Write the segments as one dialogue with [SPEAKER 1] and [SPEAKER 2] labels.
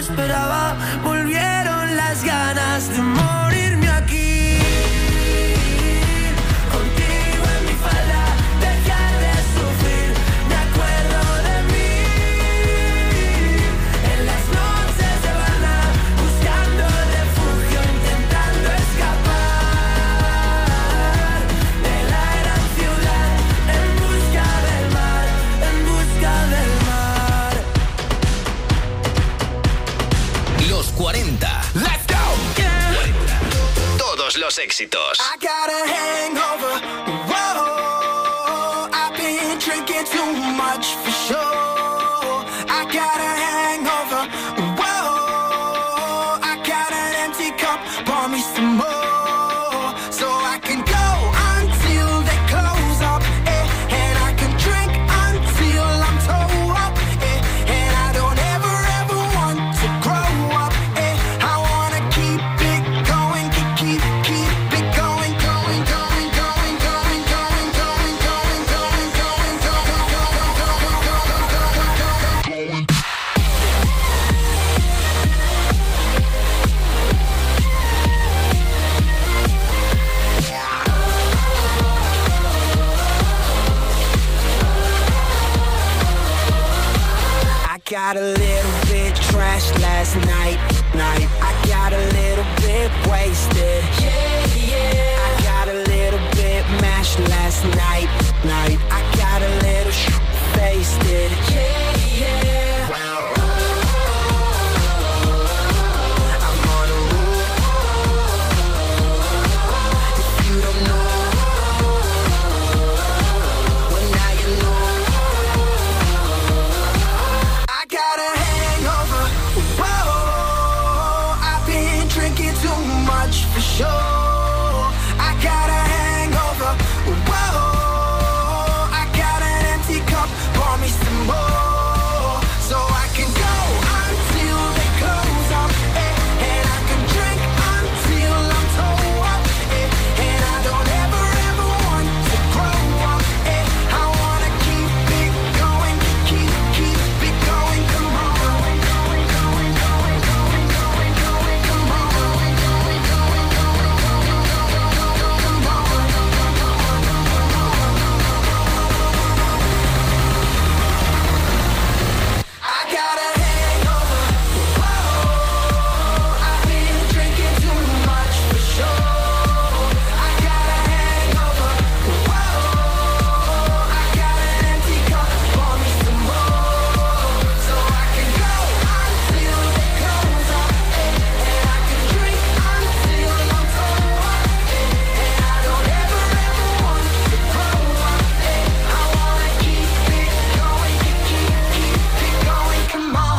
[SPEAKER 1] esperaba. Volvieron las ganas de morirme aquí. Contigo en mi falda, dejar de sufrir. Me acuerdo de mí en las noches de Habana, buscando refugio, intentando escapar de la gran ciudad, en busca del mar, en busca del mar.
[SPEAKER 2] Los 40.
[SPEAKER 1] Let's go. Yeah.
[SPEAKER 2] Todos los éxitos.
[SPEAKER 1] I got a hangover. Whoa, I've been drinking too much for sure. I got a hangover. Whoa, I got an empty cup. Pour me some more, so I can go until they close up, and I can drink until I'm toe up, and I don't ever want to grow up, I wanna keep it going, keep it going, going, going, going, going, going, going, going, going, going, going, going. I got a little bit trashed last night. I got a little bit wasted. I got a little bit mashed last night. I got a little faced it. I'm on a roll. If you don't know, well now you know. I got a hangover. Whoa, I've been drinking too much for sure. I got a hangover. Whoa, I got an empty cup. Pour me some more, so I can go until they close up, and I can drink until I'm toe up, and I don't ever want to grow up, I wanna keep it going, keep it going, come on. Going, going, going, going, going, going, come on. Going, going, going, going, going, come on. I got a hangover. Whoa, I've been drinking too much for sure. I got a hangover. Whoa, I got an empty cup. Pour me some more, so I can go until they close up, and I can drink until I'm toe up, and I don't ever want to grow up, I wanna keep it going, keep it going, come on.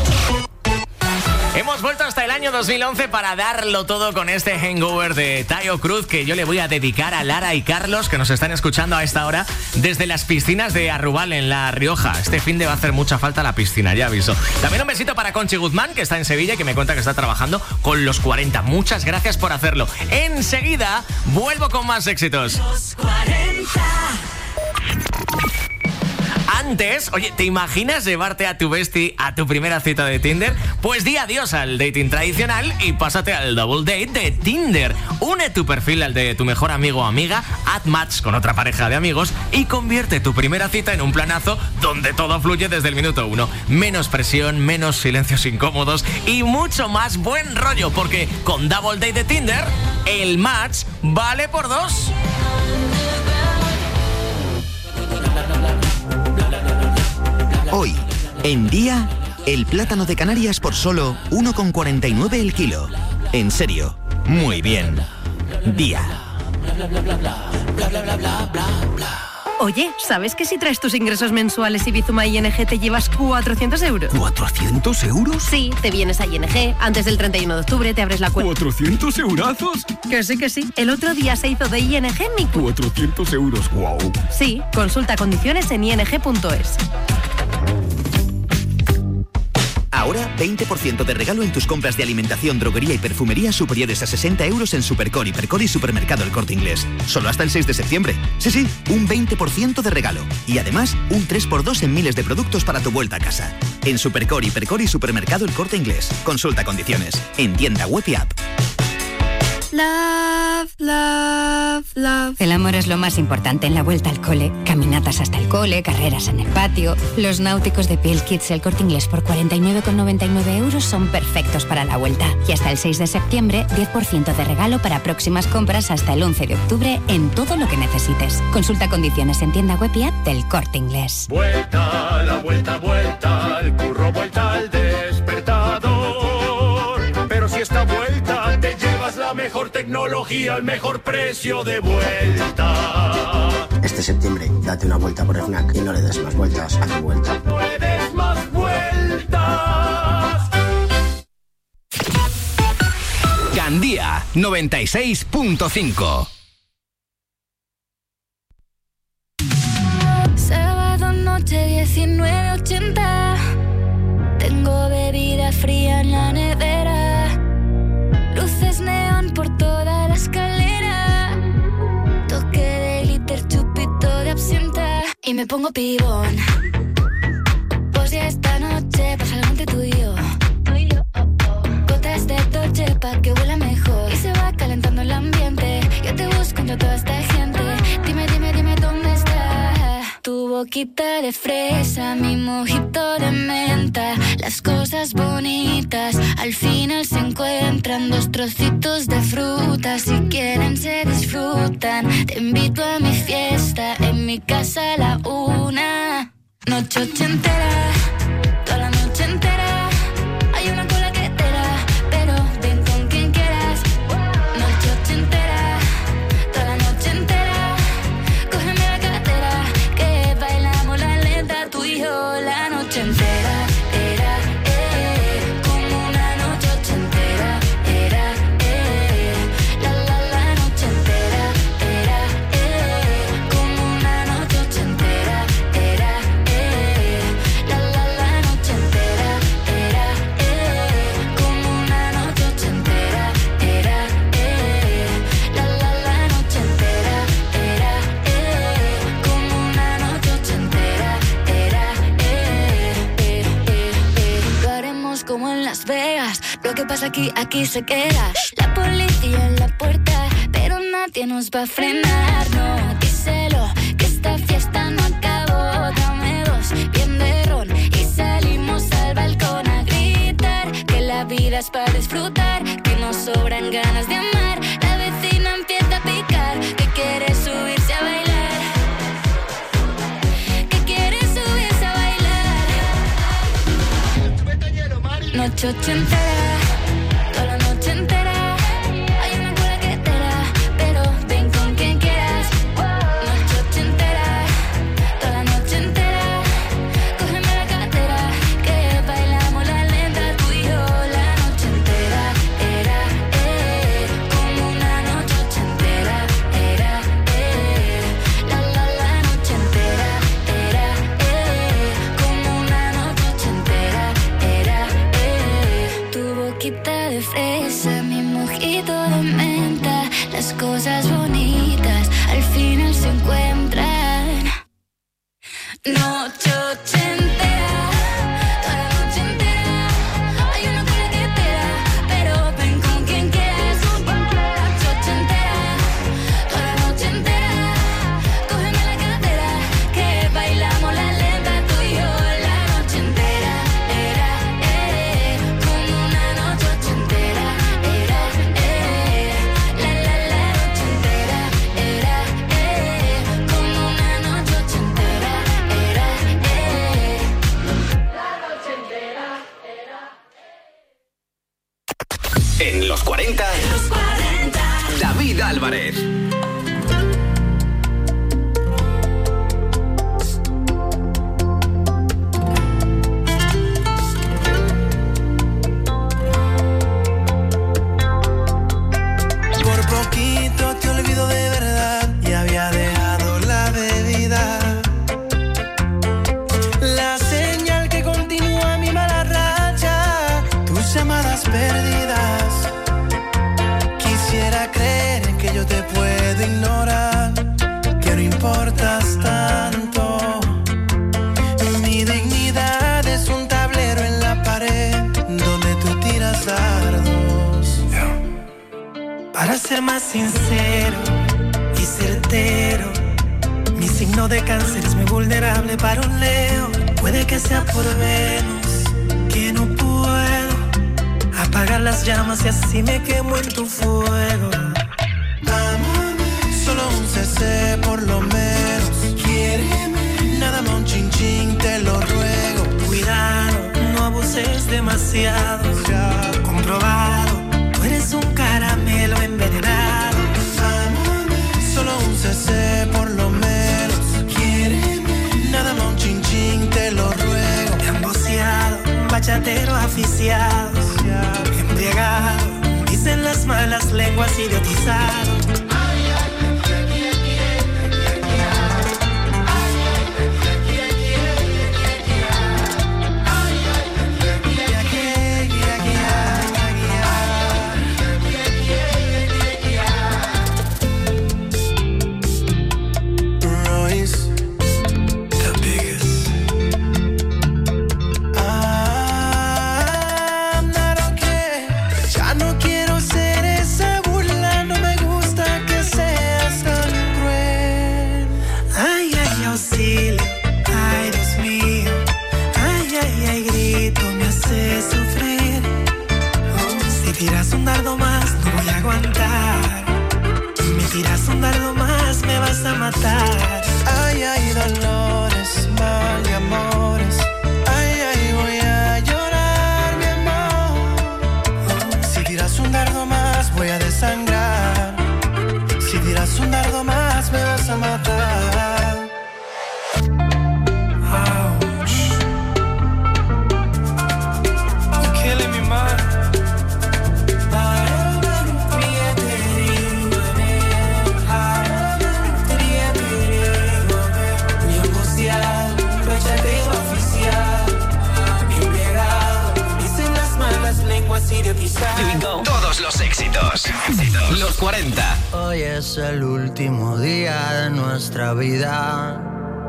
[SPEAKER 3] Hemos vuelto hasta el año 2011 para darlo todo con este hangover de Taio Cruz, que yo le voy a dedicar a Lara y Carlos, que nos están escuchando a esta hora desde las piscinas de Arrubal, en La Rioja. Este fin de va a hacer mucha falta la piscina, ya aviso. También un besito para Conchi Guzmán, que está en Sevilla y que me cuenta que está trabajando con los 40. Muchas gracias por hacerlo. Enseguida vuelvo con más éxitos.
[SPEAKER 1] Los 40.
[SPEAKER 3] Antes, oye, ¿te imaginas llevarte a tu bestie a tu primera cita de Tinder? Pues di adiós al dating tradicional y pásate al double date de Tinder. Une tu perfil al de tu mejor amigo o amiga, haz match con otra pareja de amigos y convierte tu primera cita en un planazo donde todo fluye desde el minuto 1. Menos presión, menos silencios incómodos y mucho más buen rollo, porque con double date de Tinder, el match vale por 2.
[SPEAKER 4] Hoy, en Día, el plátano de Canarias por solo 1,49 el kilo. En serio, muy bien. Día.
[SPEAKER 5] Oye, ¿sabes que si traes tus ingresos mensuales y Bizuma ING te llevas 400 euros?
[SPEAKER 4] ¿400 euros?
[SPEAKER 5] Sí, te vienes a ING, antes del 31 de octubre te abres la cuenta.
[SPEAKER 4] ¿400 eurazos?
[SPEAKER 5] Que sí, que sí. El otro día se hizo de ING mi...
[SPEAKER 4] 400 euros, wow.
[SPEAKER 5] Sí, consulta condiciones en ing.es.
[SPEAKER 4] Ahora 20% de regalo en tus compras de alimentación, droguería y perfumería superiores a 60 euros en Supercore, Hipercore y Supermercado El Corte Inglés. Solo hasta el 6 de septiembre. Sí, un 20% de regalo. Y además, un 3x2 en miles de productos para tu vuelta a casa. En Supercore, Hipercore y Supermercado El Corte Inglés. Consulta condiciones. En tienda web y app.
[SPEAKER 6] Love, love, love. El amor es lo más importante en la vuelta al cole. Caminatas hasta el cole, carreras en el patio. Los náuticos de Piel Kids El Corte Inglés por 49,99 euros son perfectos para la vuelta. Y hasta el 6 de septiembre, 10% de regalo para próximas compras hasta el 11 de octubre en todo lo que necesites. Consulta condiciones en tienda web y app del Corte Inglés.
[SPEAKER 7] Vuelta, la vuelta, vuelta, al curro, vuelta al despertador. Pero si esta vuelta te llevas la mejor tecnología al mejor precio de vuelta.
[SPEAKER 8] Este septiembre, date una vuelta por FNAC y no le des más vueltas a tu vuelta.
[SPEAKER 7] No le des más vueltas.
[SPEAKER 2] Gandía 96.5.
[SPEAKER 9] Sábado noche 19:80. Tengo bebida fría en la nevera. Luces neón por toda la escalera. Toque de glitter, chupito de absenta. Y me pongo pibón. Pues ya esta noche pasa algo entre tú y yo. Gotas de Dolce pa' que huela mejor. Y se va calentando el ambiente. Yo te busco entre toda esta gente. Dime, dime, dime dónde está. Tu boquita de fresa, mi mojito de menta. Las cosas bonitas al final se encuentran. Dos trocitos de fruta, si quieren se disfrutan. Te invito a mi fiesta, en mi casa a la 1. Noche ochentera, toda la noche entera. Hay una cola que te da, pero ven con quien quieras. Noche ochentera, toda la noche entera. Cógeme la cartera, que bailamos la lenta, tú y yo la noche entera. Era, como una noche ochentera. Era, la noche entera. Era, como una noche ochentera. Era, la noche entera. Era, como una noche ochentera. Era, la noche entera. Era, como una noche ochentera. Era, lo haremos como en Las Vegas. Lo que pasa aquí se queda. La policía en la puerta, pero nadie nos va a frenar. No, díselo, que esta fiesta no acabó. Dame dos, bien de ron, y salimos al balcón a gritar. Que la vida es para disfrutar, que nos sobran ganas de amar. La vecina empieza a picar, que quiere subirse a bailar. Que quiere subirse a bailar. Noche ochentera, toda la noche entera. Hay una cola que te da, pero ven con quien quieras. Noche ochentera, toda la noche entera. Cógeme la cartera, que bailamos la lenta, tú y yo la noche entera. Era, como una noche ochentera. Era, la noche entera. Era, como una noche ochentera. Era, tu boquita de fresa, mi mojito de menta. Las cosas bonitas al final se encuentran. Noche ochentera, toda la noche entera. Hay una cola que te da, pero ven con quien quieras. Noche ochentera, toda la noche entera. Cógeme la cartera, que bailamos la lenta, tú y yo la noche entera. Era, como una noche ochentera. Era, la noche entera. Era, como una noche ochentera. Era, la noche entera.
[SPEAKER 2] En los 40, David Álvarez.
[SPEAKER 1] Por poquito te olvido de verdad y había dejado la bebida. La señal que continúa mi mala racha. yo te puedo ignorar, que no importas tanto. Mi dignidad es un tablero en la pared donde tú tiras dardos. Para ser más sincero y certero, mi signo de cáncer es muy vulnerable para un Leo. Puede que sea por Venus, que no puedo apagar las llamas y así me quemo en tu fuego. Solo un CC por lo menos. Quiéreme, nada más un chin chin, te lo ruego. Cuidado, no abuses demasiado. Ya comprobado, tú eres un caramelo envenenado. Solo un CC por lo menos. Quiéreme, nada más un chin chin, te lo ruego. Emboceado, bachatero aficiado, embriagado, dicen las malas lenguas, idiotizado. Tiras un dardo más, no voy a aguantar. Me tiras un dardo más, me vas a matar. Ay, ay, dolores, mal de amores. Ay, ay, voy a llorar, mi amor. Si tiras un dardo más, voy a desangrar. Si tiras un dardo más, me vas a matar. Ouch. You're killing me, man.
[SPEAKER 2] Todos los éxitos. Los 40.
[SPEAKER 1] Hoy es el último día de nuestra vida.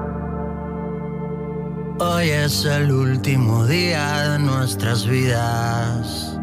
[SPEAKER 1] Hoy es el último día de nuestras vidas.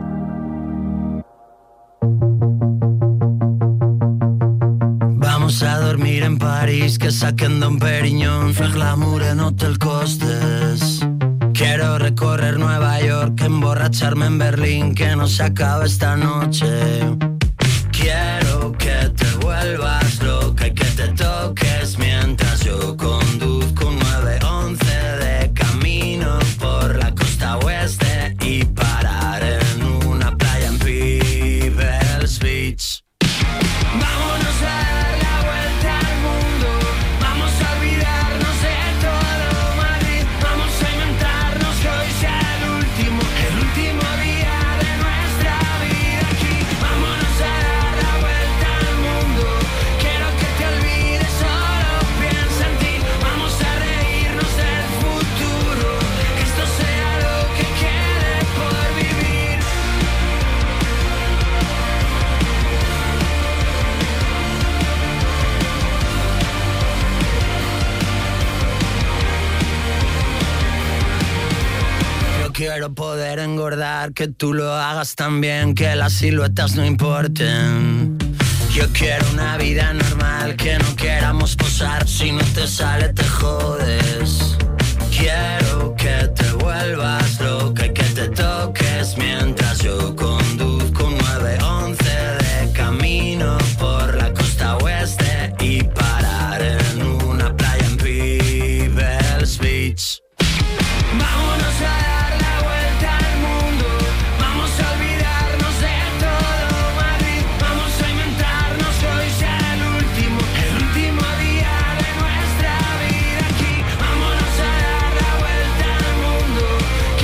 [SPEAKER 1] Vamos a dormir en París, que saquen Don Perignon, fer glamour en Hotel Costes. Quiero recorrer Nueva York, emborracharme en Berlín, que no se acabe esta noche. Quiero que te vuelvas loca y que te toques mientras yo conduzco un 911 de camino por la costa oeste y parar en una playa en People's Beach. Vámonos a dar la vuelta al mundo, vamos a olvidarnos de todo Madrid, vamos a inventarnos que hoy sea el último día de nuestra vida aquí. Vámonos a dar la vuelta al mundo, quiero que te olvides, solo piensa en ti. Vamos a reírnos del futuro, que esto sea lo que quede por vivir. Yo quiero poder engordar, que tú lo hagas también, que las siluetas no importen. Yo quiero una vida normal, que no queramos posar, si no te sale te jodes. Quiero que te vuelvas loca y que te toques mientras yo conduzco un 911 de camino por la costa oeste y parar en una playa en People's Beach. Vámonos a dar la vuelta al mundo, vamos a olvidarnos de todo Madrid, vamos a inventarnos que hoy sea el último día de nuestra vida aquí. Vámonos a dar la vuelta al mundo,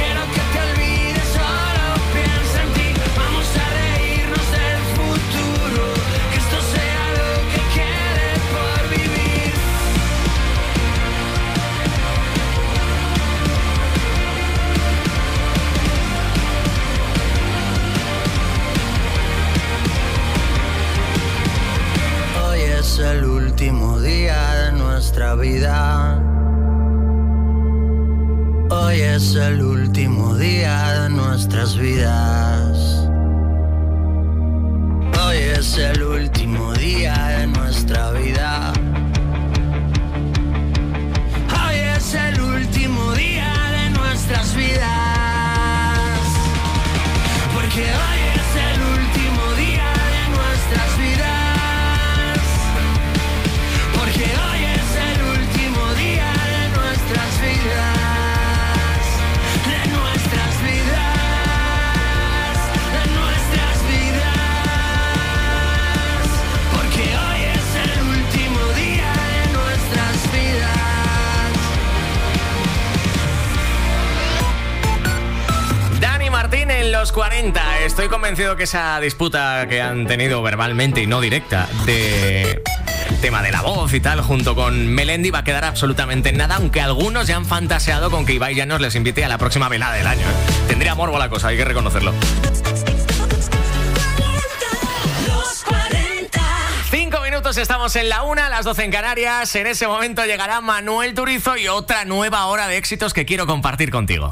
[SPEAKER 1] nuestras vidas. Hoy es el último día de nuestra vida. Hoy es el último día de nuestras vidas. Porque hoy es el último día de nuestras vidas. Porque hoy es el último día de nuestras vidas. De nuestras vidas. De nuestras vidas. Porque hoy es el último día de nuestras vidas.
[SPEAKER 3] Dani Martín en los 40. Estoy convencido que esa disputa que han tenido verbalmente y no directa de el tema de la voz y tal, junto con Melendi, va a quedar absolutamente en nada, aunque algunos ya han fantaseado con que Ibai Llanos les invite a la próxima velada del año, ¿eh? Tendría morbo la cosa, hay que reconocerlo. 5 minutos, estamos en la 1, las 12 en Canarias. En ese momento llegará Manuel Turizo y otra nueva hora de éxitos que quiero compartir contigo.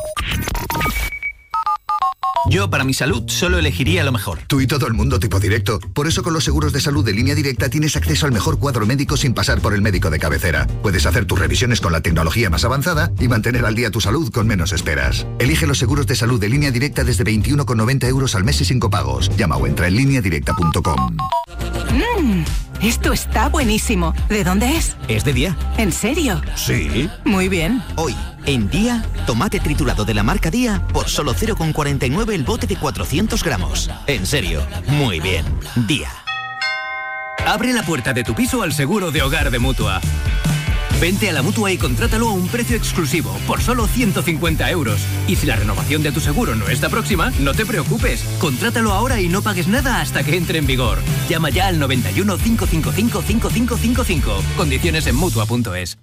[SPEAKER 10] Yo, para mi salud, solo elegiría lo mejor.
[SPEAKER 11] Tú y todo el mundo tipo directo. Por eso con los seguros de salud de Línea Directa tienes acceso al mejor cuadro médico sin pasar por el médico de cabecera. Puedes hacer tus revisiones con la tecnología más avanzada y mantener al día tu salud con menos esperas. Elige los seguros de salud de Línea Directa desde 21,90 euros al mes y sin copagos. Llama o entra en lineadirecta.com.
[SPEAKER 12] Esto está buenísimo. ¿De dónde es?
[SPEAKER 10] ¿Es de Día?
[SPEAKER 12] ¿En serio?
[SPEAKER 10] Sí.
[SPEAKER 12] Muy bien.
[SPEAKER 10] Hoy, en Día, tomate triturado de la marca Día por solo 0,49 el bote de 400 gramos. En serio, muy bien. Día.
[SPEAKER 13] Abre la puerta de tu piso al seguro de hogar de Mutua. Vente a la Mutua y contrátalo a un precio exclusivo, por solo 150 euros. Y si la renovación de tu seguro no está próxima, no te preocupes. Contrátalo ahora y no pagues nada hasta que entre en vigor. Llama ya al 91 555 5555. Condiciones en Mutua.es.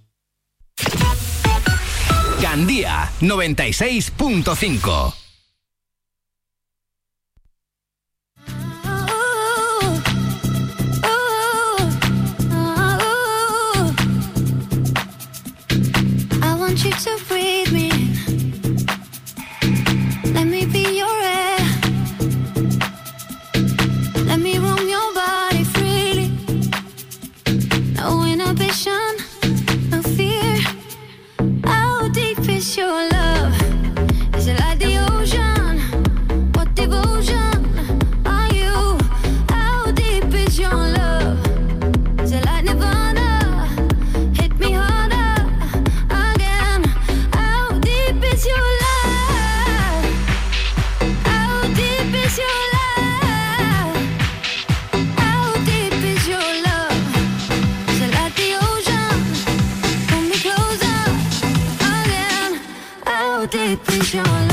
[SPEAKER 2] Gandía 96.5.
[SPEAKER 9] You to breathe me in. Let me be your air. Let me roam your body freely. No inhibition, no fear. How deep is your love? Is it like the ocean? What devotion are you? How deep is your love? Is it like Nirvana? Hit me harder. Your love, how deep is your love? How deep is your love? Is it like the ocean? Pull me closer again. How deep is your love?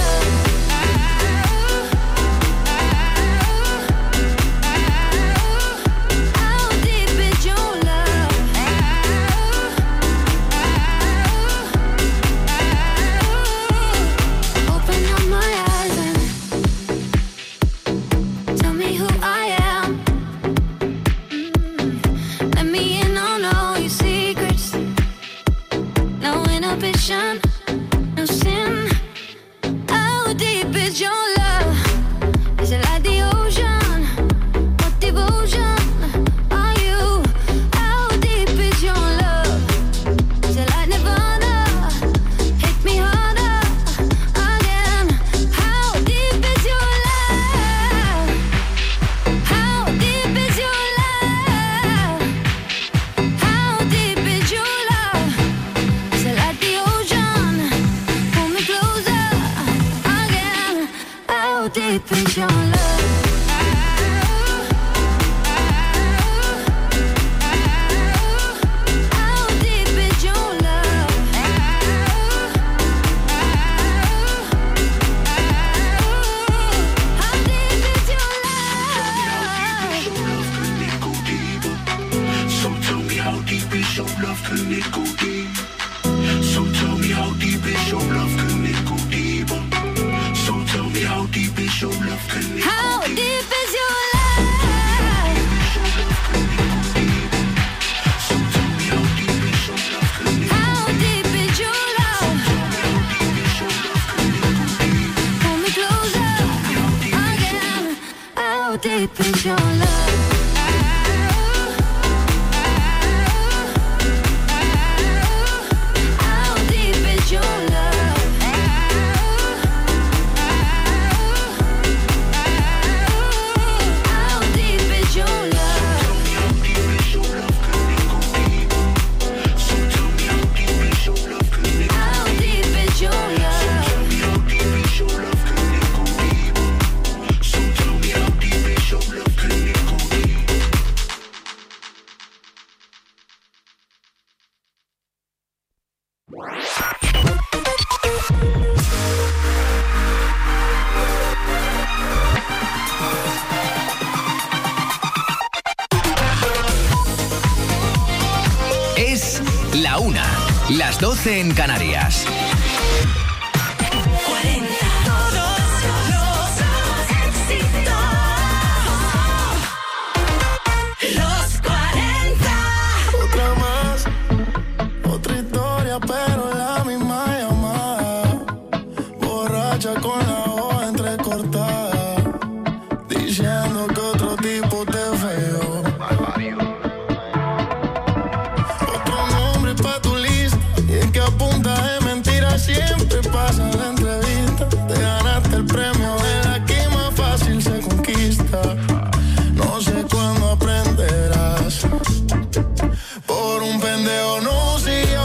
[SPEAKER 9] No sin. How deep is your love? Is it like the ocean? What devotion are you? How deep is your love? Is it like Nirvana? Hit me harder again. How deep is your love? How deep is your love? How deep is your love? Is it like the ocean? Pull me closer again. How deep is your love? How deep is your love? How deep is your love?
[SPEAKER 7] So tell me how deep is your love, can it go deep? So tell me how deep is your love, can it go deeper? So tell me how deep is your love, can it go deeper?
[SPEAKER 9] How deep is your love? How deep is your love? How deep is your love?
[SPEAKER 2] Es la 1, las 12 en Canarias.
[SPEAKER 14] Pero la misma llamada, borracha con la voz entrecortada, diciendo que otro tipo te falló. Otro nombre pa' tu lista, y es que a punta de mentiras siempre pasa la entrevista. Te ganaste el premio de la que más fácil se conquista. No sé cuándo aprenderás, por un pendejo no siguió.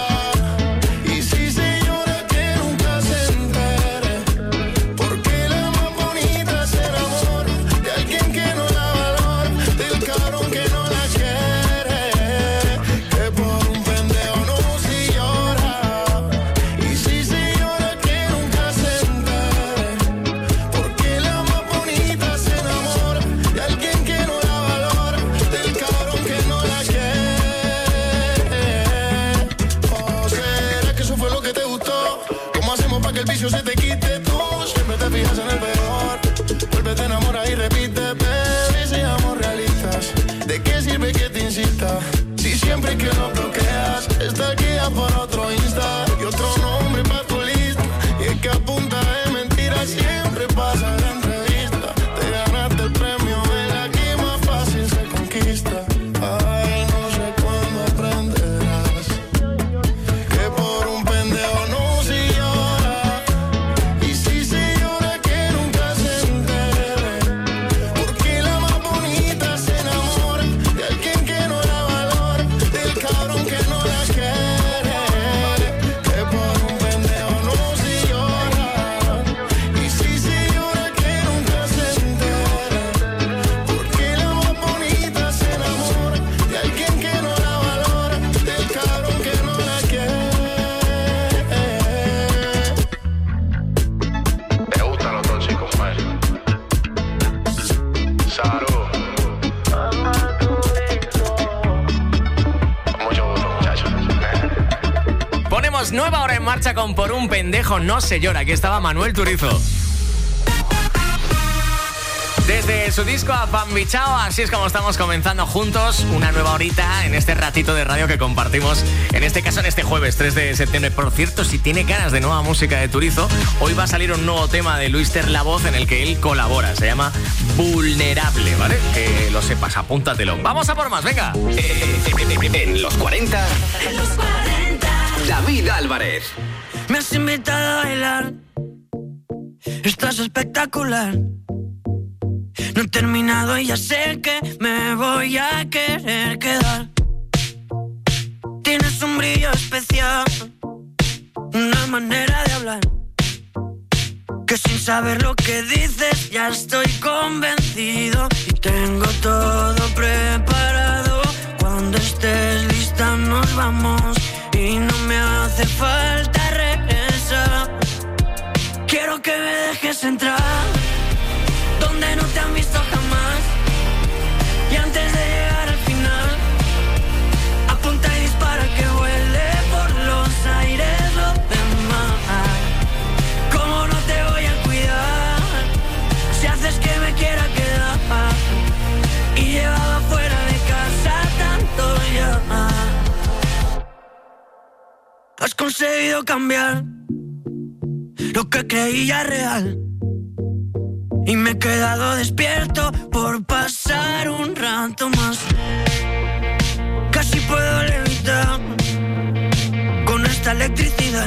[SPEAKER 14] El vicio se te quite, tú siempre te fijas en el peor. Vuélvete, enamora y repite, baby, seamos realistas. ¿De qué sirve que te insista? Si siempre que lo bloqueas, está aquí ya por otro Insta. Y otro nombre pa' tu lista, y es que a punta de mentiras siempre pasa la entrevista. Te ganaste el premio de la que más fácil se conquista. Ay, no sé cuándo aprenderás que por un pendejo no se llora.
[SPEAKER 3] Nueva hora en marcha con Por un pendejo no se llora. Aquí estaba Manuel Turizo. Desde su disco Apambichao, así es como estamos comenzando juntos una nueva horita en este ratito de radio que compartimos, en este caso en este jueves 3 de septiembre. Por cierto, si tiene ganas de nueva música de Turizo, hoy va a salir un nuevo tema de Luister La Voz en el que él colabora, se llama Vulnerable, ¿vale? Que lo sepas, apúntatelo. Vamos a por más, venga.
[SPEAKER 2] En los 40, David Álvarez.
[SPEAKER 15] Me has invitado a bailar, estás espectacular. No he terminado y ya sé que me voy a querer quedar. Tienes un brillo especial, una manera de hablar, que sin saber lo que dices ya estoy convencido. Y tengo todo preparado, cuando estés lista nos vamos. Y no me hace falta regresar. Quiero que me dejes entrar donde no te han visto jamás. Y antes de llegar al final, apunta y dispara que vuele por los aires lo demás. ¿Cómo no te voy a cuidar si haces que me quiera quedar? Y llevaba fuera de casa tanto ya. Has conseguido cambiar lo que creía real, y me he quedado despierto por pasar un rato más. Casi puedo levitar con esta electricidad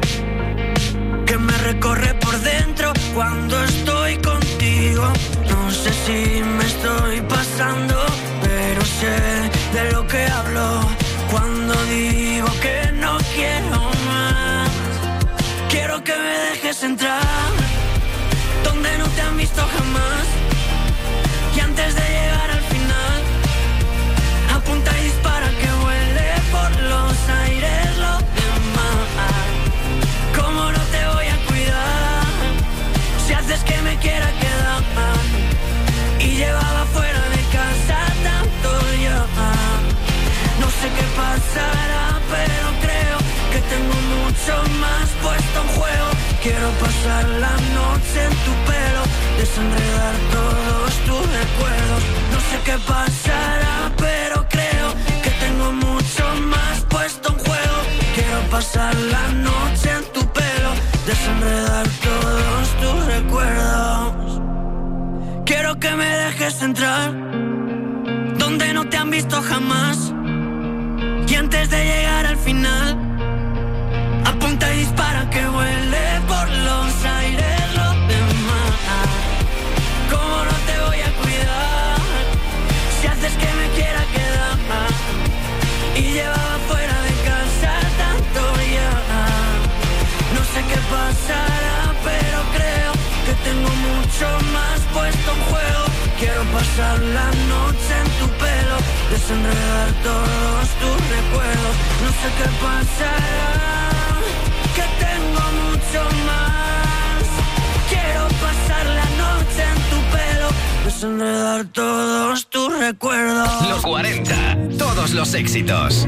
[SPEAKER 15] que me recorre por dentro cuando estoy contigo. No sé si me estoy pasando, pero sé de lo que hablo cuando digo que no quiero más. Quiero que me dejes entrar donde no te han visto jamás, y antes de llegar al final, apunta y dispara que vuele por los aires lo demás. ¿Cómo no te voy a cuidar si haces que me quiera quedar? Y llevaba fuera de casa tanto ya. No sé qué pasará, pero creo que tengo mucho más puesto en juego. Quiero pasar la noche en tu pelo, desenredar todos tus recuerdos. No sé qué pasará, pero creo que tengo mucho más puesto en juego. Quiero pasar la noche en tu pelo, desenredar todos tus recuerdos. Quiero que me dejes entrar donde no te han visto jamás, y antes de llegar al final, apunta y dispara que vuele por los aires lo demás. ¿Cómo no te voy a cuidar si haces que me quiera quedar? Y llevaba fuera de casa tanto ya. No sé qué pasará, pero creo que tengo mucho más puesto en juego. Quiero pasar la noche en tu pelo, desenredar todos tus recuerdos. No sé qué pasará, que tengo mucho más. Quiero pasar la noche en tu pelo, desenredar todos tus recuerdos.
[SPEAKER 2] Los 40, todos los éxitos.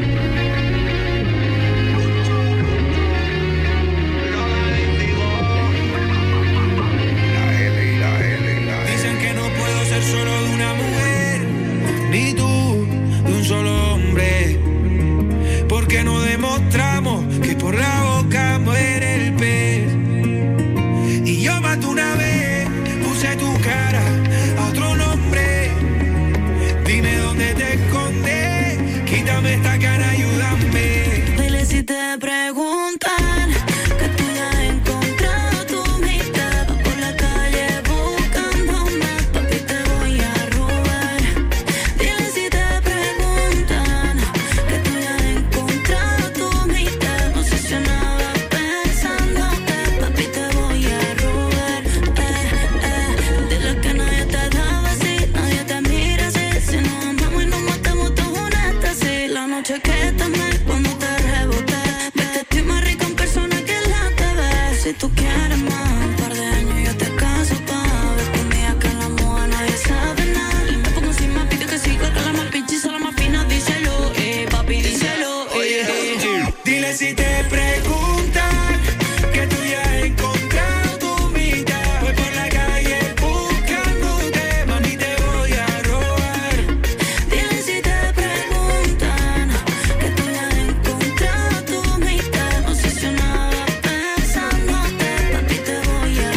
[SPEAKER 16] Dicen que no puedo ser solo de una mujer, ni tú de un solo hombre, porque no demostramos que por la boca muere el pez. Y yo maté una vez, puse tu cara a otro nombre. Dime dónde te escondes, quítame esta cara, ayúdame.
[SPEAKER 15] Dile si te preguntan que tú ya has encontrado tu mitad. Por la calle buscándome, papi te voy a robar. Dile si te preguntan que tú ya has encontrado tu mitad. Obsesionada pensándote, papi te voy a robar. Dile que nadie te da así, nadie te mira así. Si nos amamos y nos matamos todos juntas así. La noche que tomé cuando te reboté, vete, estoy más rica en persona que en la TV. Si tú quieres más, un par de años yo te caso pa' ver conmigo que en la moda nadie sabe nada. Y me pongo encima, pide que siga, que la más pinche la más fina. Díselo, papi, díselo,
[SPEAKER 16] Dile si te preguntan que tú ya has encontrado tu mitad. Voy por la calle buscándote, mami te voy a robar.
[SPEAKER 15] Dile si te preguntan que tú ya has encontrado tu mitad. Obsesionada pensándote, papi te voy a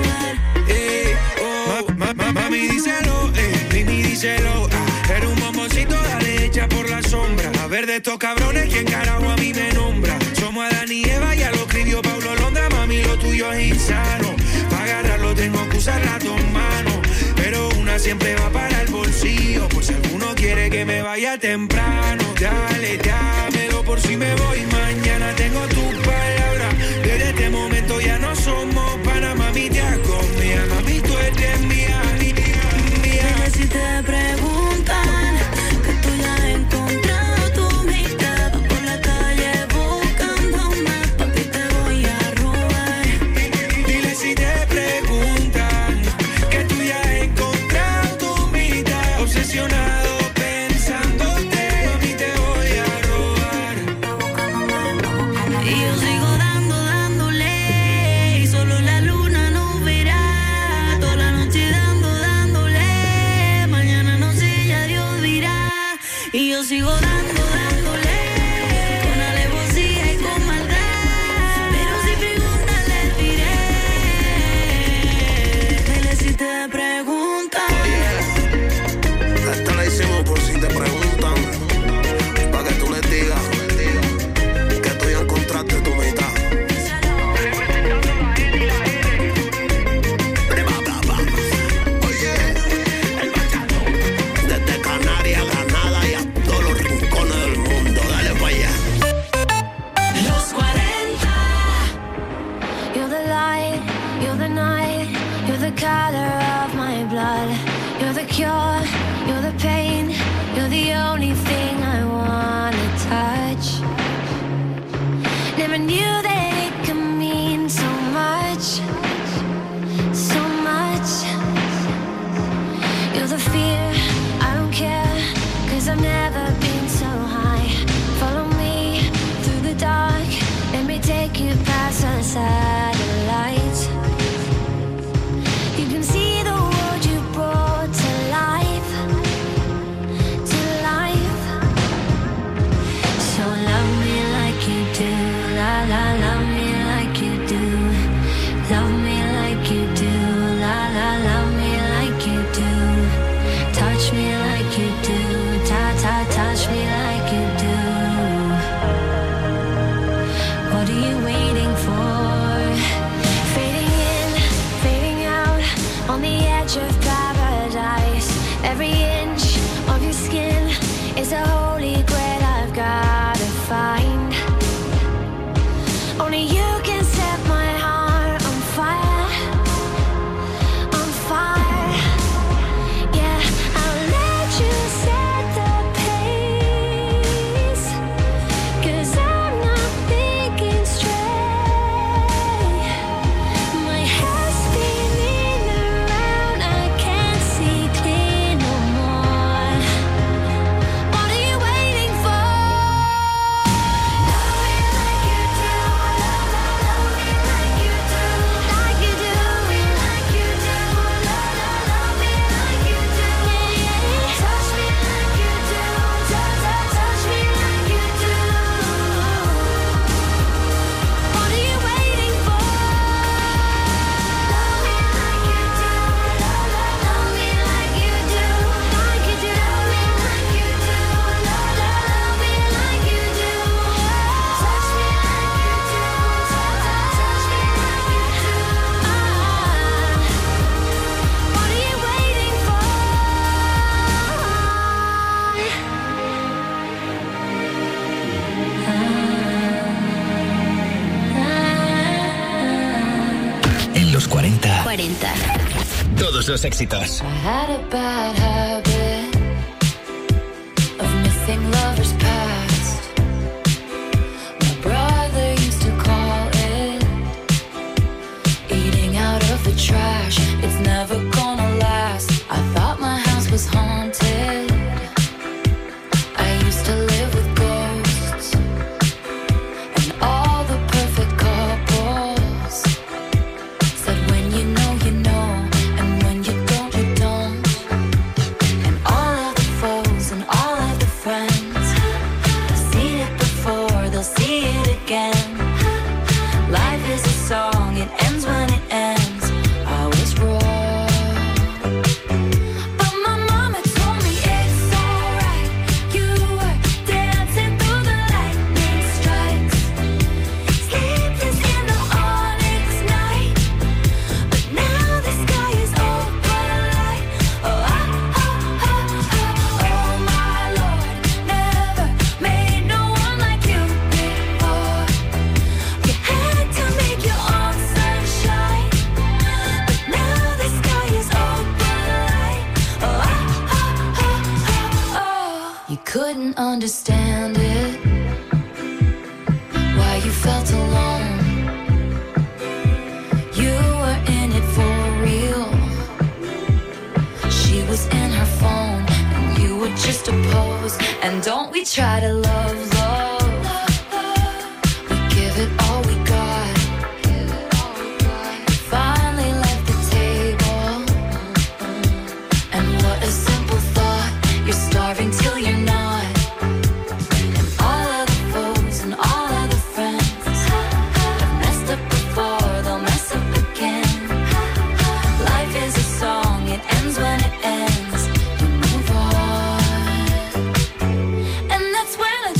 [SPEAKER 15] robar.
[SPEAKER 16] Mami díselo, Mimi díselo. Eres un bomboncito, dale hecha por la sombra. A ver de estos cabrones, ¿quién carajo a mí me nombra? Somos Adán y Eva, ya lo escribió Pablo Londra. Mami, lo tuyo es insano. Para agarrarlo tengo que usar las dos manos, pero una siempre va para el bolsillo, por si alguno quiere que me vaya temprano. Dale, dámelo por si me voy mañana. Tengo tus palabras, desde este momento ya no somos pana. Mami, te hago mía, mami, tú eres mía.
[SPEAKER 15] Dile si te preguntan que tú ya has encontrado tu mitad. Por la calle buscándome, papi te voy a robar.
[SPEAKER 16] Dile si te preguntan que tú ya has encontrado tu mitad. Obsesionado pensándote,
[SPEAKER 9] Every inch of your skin is a holy grail I've gotta find. Only you can set my heart on fire, on fire. Yeah, I'll let you set the pace, 'cause I'm not thinking straight. My head's spinning around, I can't see clear no more. What are you waiting for? Love me like you do, love me like you do, like you do, like you do, love me like you do, touch me like you do, touch me like you do. What are you waiting for? Love me like you do, love me like you do, like you do, like you do, love me like you do, touch me like you do, touch me like you do. What are you waiting for?
[SPEAKER 2] En los 40,
[SPEAKER 9] 40.
[SPEAKER 2] todos los éxitos.
[SPEAKER 9] I had a bad habit of missing lovers past. My brother used to call it eating out of the trash. It's never gonna last. I thought my house was haunted. I used to live with ghosts and all the perfect couples said when you know, and when you don't, you don't. And all of the foes and all of the friends have seen it before, they'll see it again. Life is a song, it ends when it ends. I was wrong, but my mama told me it's alright. You were dancing through the lightning strikes, sleepless in the onyx night. But now the sky is open light. Oh, oh my Lord, never made no one like you before. You had to make your own sunshine, but now the sky is open light. Oh, you couldn't understand it, why you felt alone. You were in it for real. She was in her phone and you were just a pose. And don't we try to love, we give it all we got. Finally left the table, and what a simple thought. You're starving till you're not. And all of the foes and all of the friends have messed up before, they'll mess up again. Life is a song, it ends when it ends. You move on, and that's when I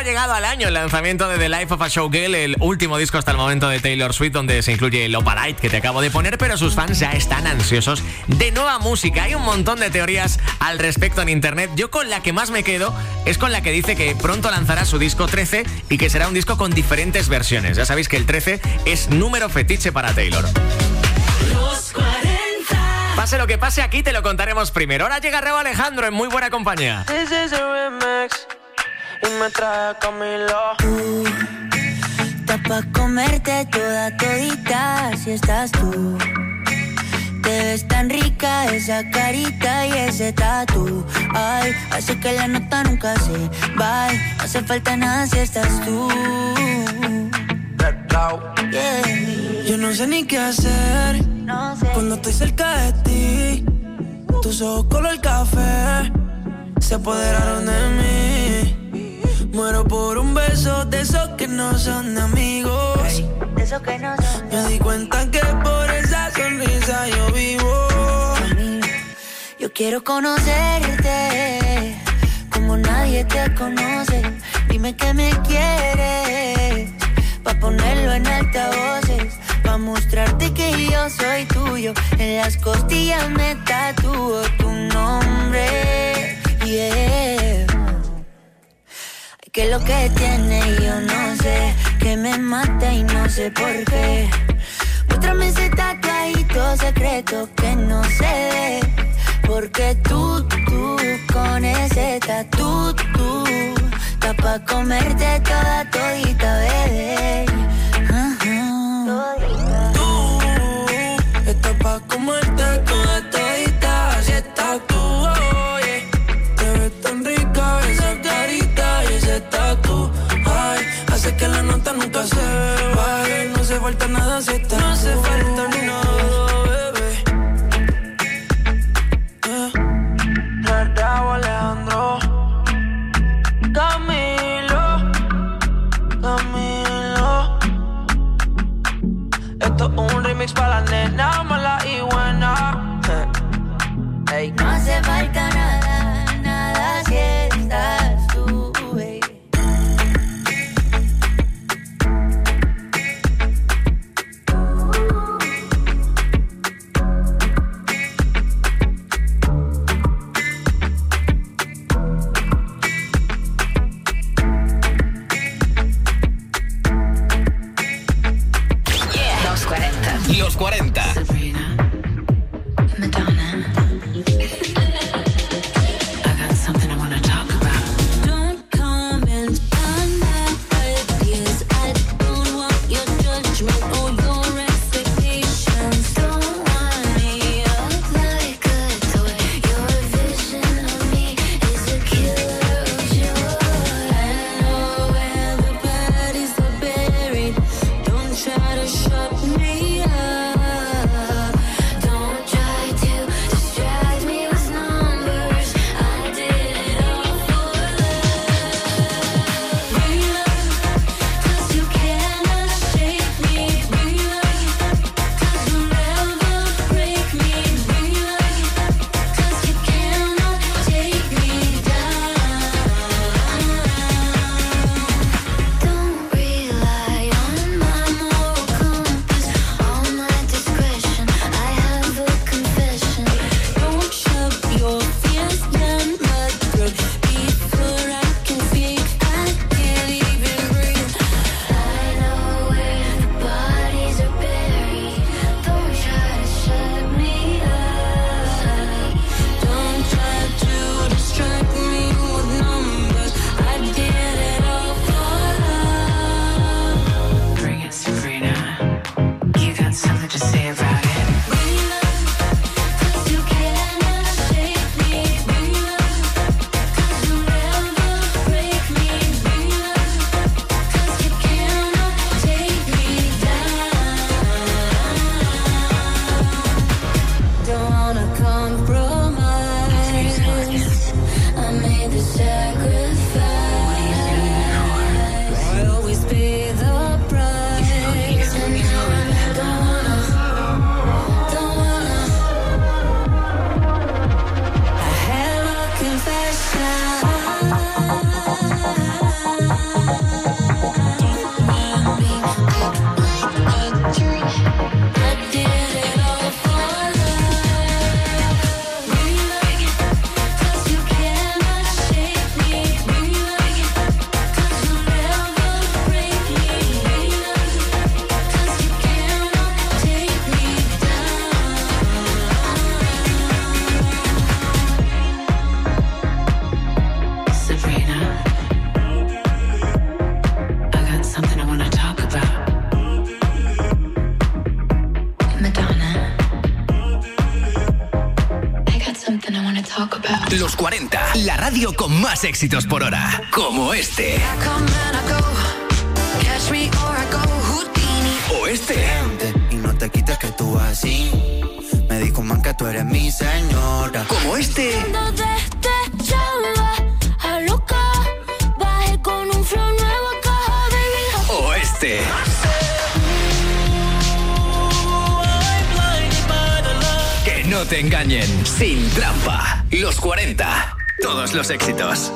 [SPEAKER 3] ha llegado al año el lanzamiento de The Life of a Showgirl, el último disco hasta el momento de Taylor Swift, donde se incluye el Opalite que te acabo de poner, pero sus fans ya están ansiosos de nueva música. Hay un montón de teorías al respecto en internet. Yo con la que más me quedo es con la que dice que pronto lanzará su disco 13 y que será un disco con diferentes versiones. Ya sabéis que el 13 es número fetiche para Taylor.
[SPEAKER 1] Los 40.
[SPEAKER 3] Pase lo que pase, aquí te lo contaremos primero. Ahora llega Rauw Alejandro en muy buena compañía.
[SPEAKER 17] This is a remix y me trae Camilo.
[SPEAKER 9] Está pa' comerte toda todita si estás tú. Te ves tan rica esa carita y ese tatu. Ay, hace que la nota nunca se va. No hace falta nada si estás tú.
[SPEAKER 17] Yeah. Yo no sé ni qué hacer cuando estoy cerca de ti. Tus ojos color café se apoderaron de mí. Muero por un beso de esos que no son amigos.
[SPEAKER 9] De esos que no son.
[SPEAKER 17] Me di cuenta que por esa sonrisa yo vivo.
[SPEAKER 9] Yo quiero conocerte como nadie te conoce. Dime que me quieres pa' ponerlo en altavoces, pa' mostrarte que yo soy tuyo. En las costillas me tatúo tu nombre, yeah. Que lo que tiene yo no sé, que me mata y no sé por qué. Muéstrame ese tatuadito secreto que no se ve, porque tú con ese tatu, está pa' comerte toda todita, bebé.
[SPEAKER 17] Tú estás pa' comerte toda todita, si estás tú, oye. Te ves tan rica esa carita y ese tatu. Ay, hace que la nota nunca se baje. No hace falta nada si estás. No hace falta ni nada, bebé. Rauw Alejandro. Camilo.
[SPEAKER 2] Los 40, la radio con más éxitos por hora. Como este. O este.
[SPEAKER 17] Y no te quites que tú así. Me dijo man que tú eres mi señora.
[SPEAKER 2] Como este. O este. Que no te engañen. Sin trampa. Los 40. Todos los éxitos.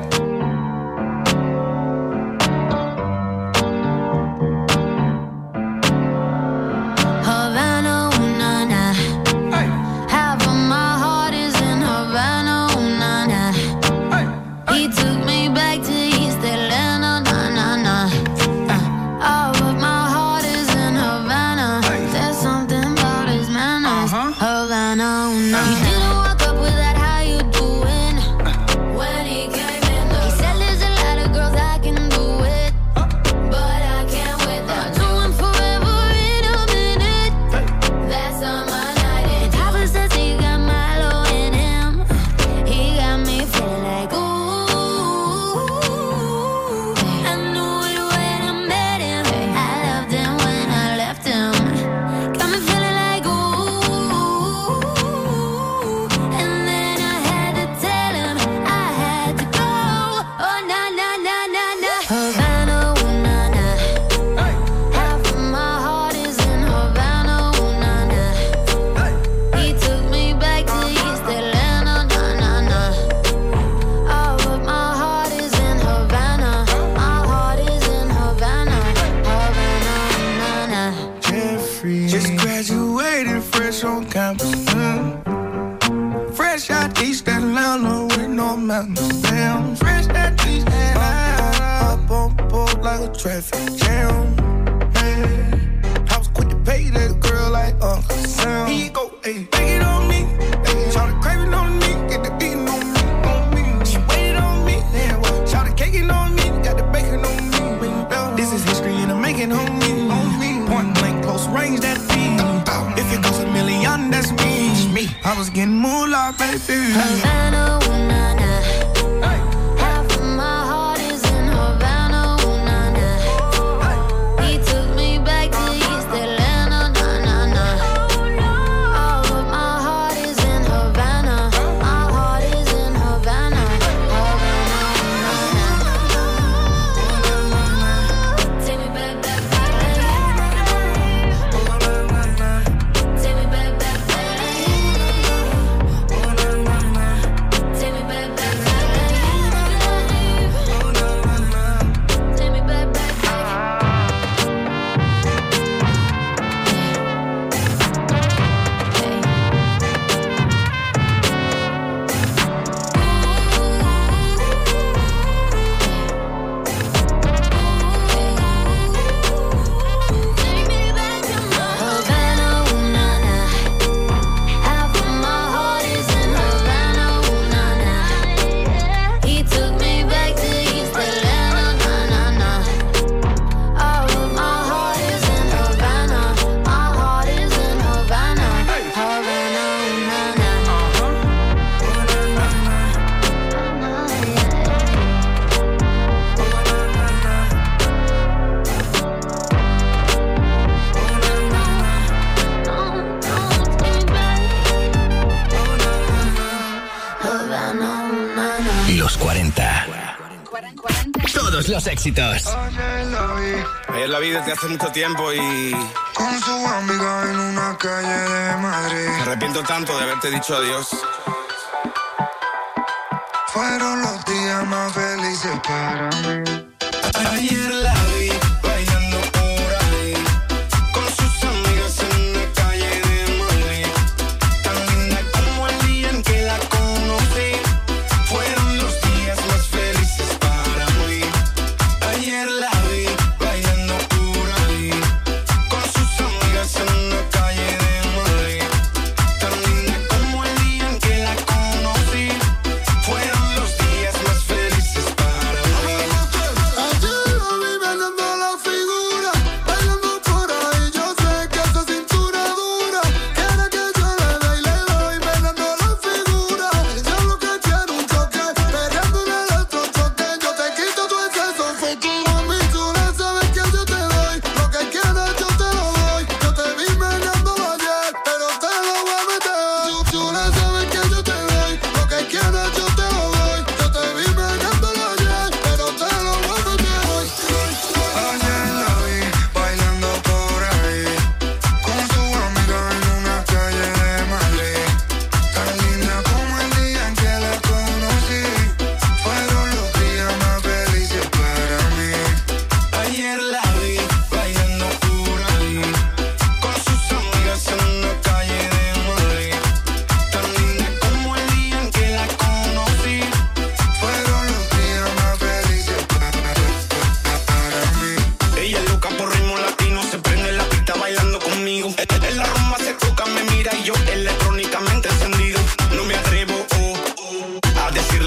[SPEAKER 14] Traffic jam, man. I was quick to pay that girl like Uncle Sam. Here you go, ayy, take it on me. Ayy, shout the craving on me, get the beating on me, on me. She waited on me, damn, shout the caking on me, got the bacon on me. This is history and I'm making on me. Point blank, close range, that feed. If it goes $1 million, that's me. I was getting moolah, baby. Havana, ooh, nah, nah.
[SPEAKER 2] Los éxitos.
[SPEAKER 18] Ayer la vi desde hace mucho tiempo y...
[SPEAKER 14] Con su amiga en una calle de Madrid.
[SPEAKER 18] Me arrepiento tanto de haberte dicho adiós.
[SPEAKER 14] Fueron los días más felices para mí.
[SPEAKER 18] Ayer la vi bailando por ahí, con sus amigas en la calle de Madrid. Tan linda como el día en que la conocí. Fueron los días más felices para mí. Ayer la vi bailando por ahí, con sus amigas en la calle de Madrid. Tan linda como el día en que la conocí. Fueron los días más felices para mí.
[SPEAKER 14] Ayer la vi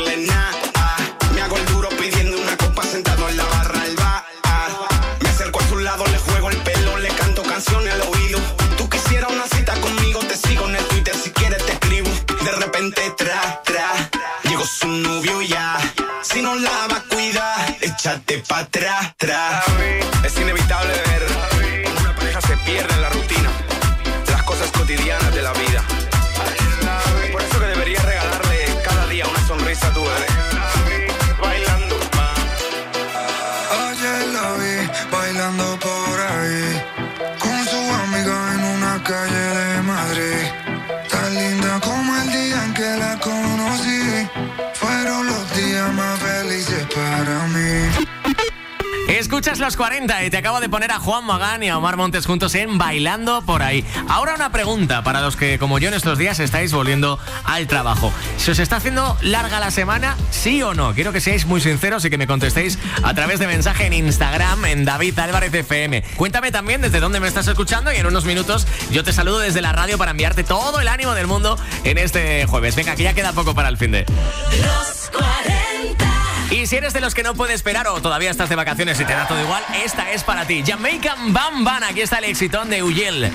[SPEAKER 18] decirle nada. Me hago el duro pidiendo una copa sentado en la barra al bar. Me acerco a su lado, le juego el pelo, le canto canciones al oído. Tú quisieras una cita conmigo, te sigo en el Twitter, si quieres te escribo. De repente llegó su novio ya. Si no la va a cuidar, échate pa' atrás. Es inevitable ver cómo una pareja se pierde en la rutina, las cosas cotidianas de la vida. Por eso que deberías regalarle cada día una sonrisa a tu bebé. Bailando.
[SPEAKER 16] Ayer la vi bailando por ahí con su amiga en una calle de Madrid. Tan linda como el día en que la conocí. Fueron los días más felices para mí.
[SPEAKER 3] Escuchas los 40 y te acabo de poner a Juan Magán y a Omar Montes juntos en Bailando por ahí. Ahora una pregunta para los que, como yo en estos días, estáis volviendo al trabajo. ¿Se os está haciendo larga la semana? ¿Sí o no? Quiero que seáis muy sinceros y que me contestéis a través de mensaje en Instagram, en David Álvarez FM. Cuéntame también desde dónde me estás escuchando y en unos minutos yo te saludo desde la radio para enviarte todo el ánimo del mundo en este jueves. Venga, que ya queda poco para el finde.
[SPEAKER 1] Los 40.
[SPEAKER 3] Y si eres de los que no puede esperar o todavía estás de vacaciones y te da todo igual, esta es para ti. Jamaican Bam Bam, aquí está el exitón de Uyel.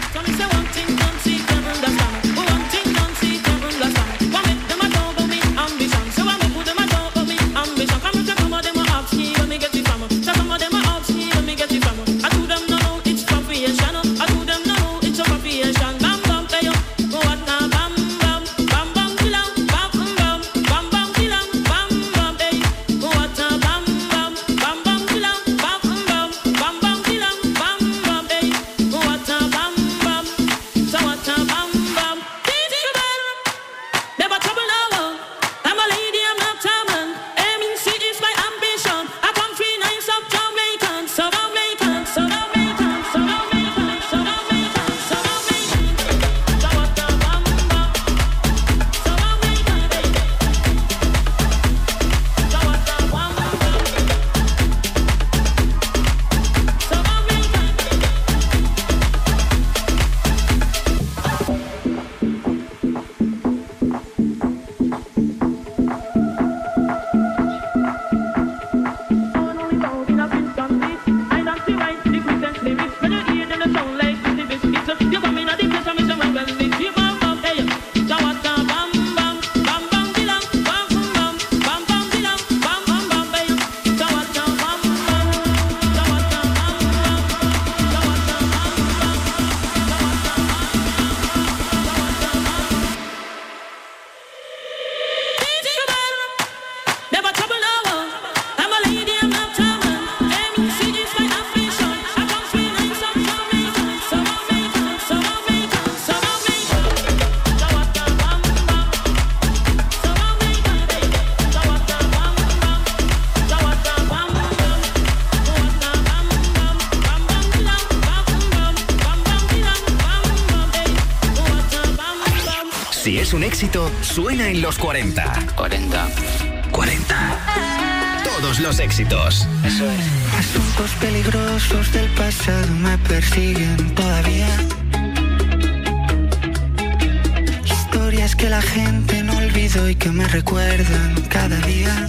[SPEAKER 2] Si es un éxito, suena en los 40. 40. Todos los éxitos.
[SPEAKER 17] Eso es. Asuntos peligrosos del pasado me persiguen todavía. Historias que la gente no olvidó y que me recuerdan cada día.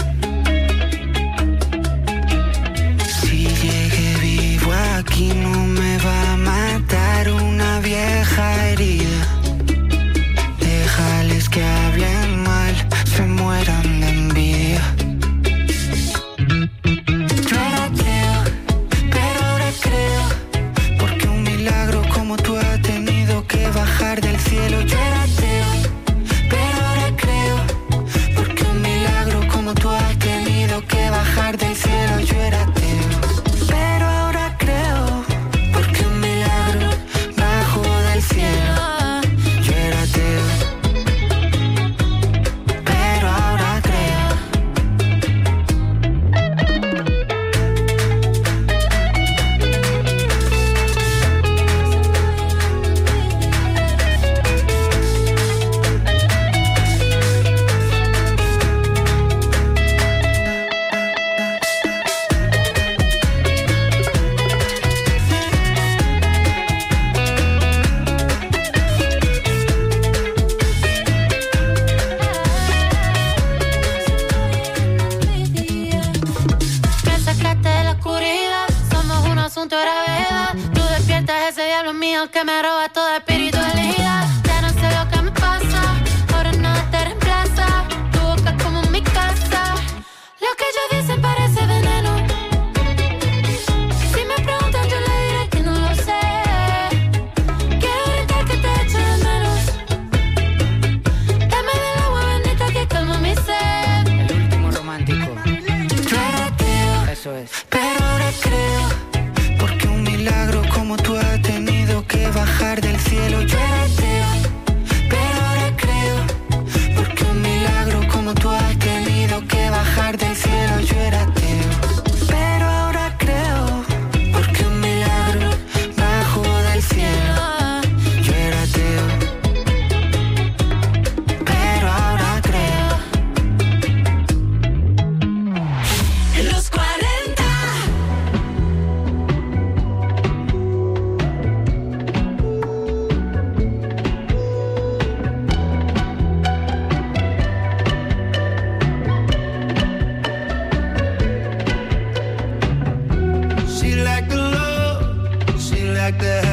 [SPEAKER 17] Si llegué vivo aquí no me va a matar una vieja herida. Déjales que hablen mal, se mueran de envidia. Yo no creo, pero ahora creo, porque un milagro como tú ha tenido que bajar del cielo. Yo era ateo, pero ahora creo, porque un milagro como tú
[SPEAKER 19] mío que me roba toda espiritualidad. Ya no sé lo que me pasa, ahora nada te reemplaza. Tu boca es como mi casa, lo que ellos dicen parece veneno. Si me preguntan yo le diré que no lo sé. Quiero gritar que te echo de menos. Dame del agua bendita que calma mi sed.
[SPEAKER 20] El último romántico.
[SPEAKER 19] Yo era ateo,
[SPEAKER 20] eso es.
[SPEAKER 17] Pero ahora creo, porque un milagro como tú has tenido que bajar del cielo. Yo era ateo, pero ahora creo, porque un milagro como tú has tenido que bajar del cielo. Yo era ateo, pero ahora creo, porque un milagro bajó del cielo. Yo era ateo, pero ahora creo.
[SPEAKER 19] Los 40.
[SPEAKER 17] She liked the love, she liked the